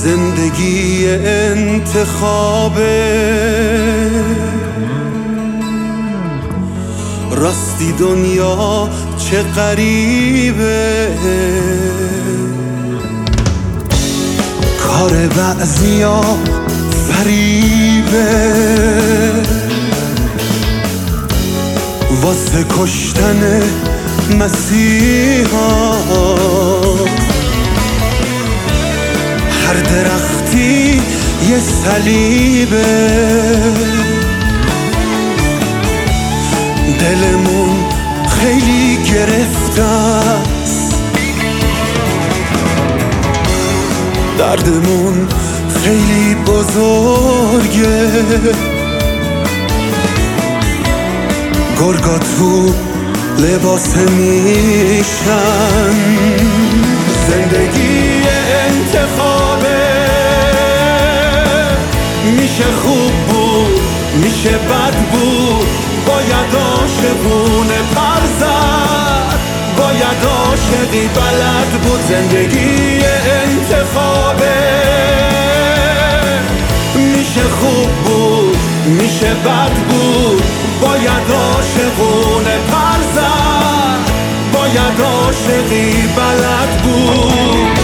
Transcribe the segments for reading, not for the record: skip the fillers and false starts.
زندگی انتخابه، راستی دنیا چه غریبه. کار بعضیا فریبه، واسه کشتن مسیحا. هر درختی یه صلیبه، دلمون خیلی گرفته است، دردمون خیلی بزرگه. گرگا تو لباس میشن، زندگی انتخابه. میشه خوب بود میشه بد بود، باید عاشقونه پر زد، باید عاشقی بلد بود. زندگی انتخابه، میشه خوب بود میشه بد بود، باید عاشقونه پر زد، باید عاشقی بلد بود.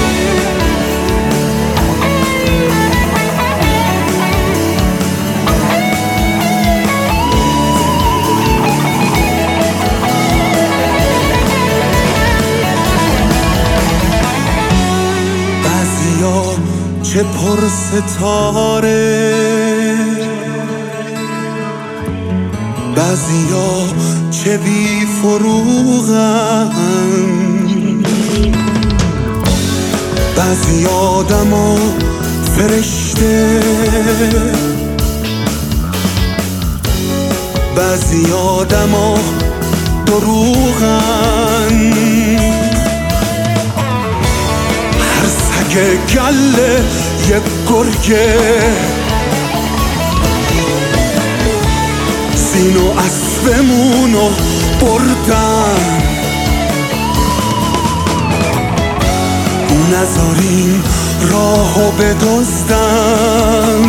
بعضیا چه پر ستاره، بعضیا چه بی فروغن، بعضی آدما فرشته، بعضی آدما دروغن. هر سگ گله یک گرگه، زین و اسبمونو بردن. نذارین راهو بدزدن،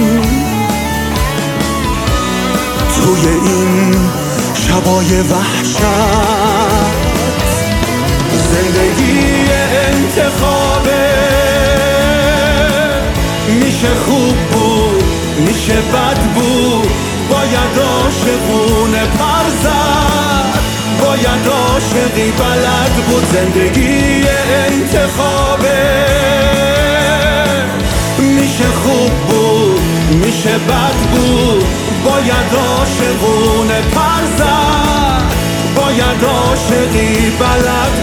توی این شبای وحشت. زندگی انتخابه، میشه خوب بود میشه بد بود، باید عاشقونه پر زد، باید عاشقی بلد بود. زندگی انتخابه، میشه خوب بود میشه بد بود، باید عاشقونه پر زد، باید عاشقی بلد